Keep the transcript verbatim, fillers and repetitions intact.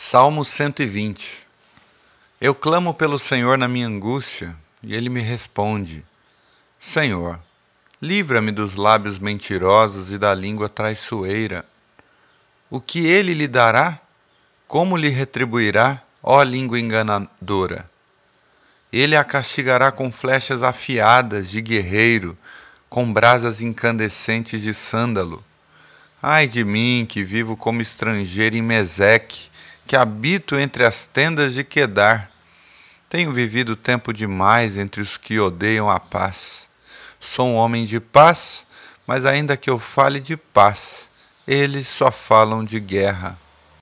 Salmo cento e vinte. Eu clamo pelo Senhor na minha angústia, e Ele me responde. Senhor, livra-me dos lábios mentirosos e da língua traiçoeira. O que Ele lhe dará? Como lhe retribuirá, ó língua enganadora? Ele a castigará com flechas afiadas de guerreiro, com brasas incandescentes de sândalo. Ai de mim, que vivo como estrangeiro em Meseque, que habito entre as tendas de Quedar. Tenho vivido tempo demais entre os que odeiam a paz. Sou um homem de paz, mas ainda que eu fale de paz, eles só falam de guerra.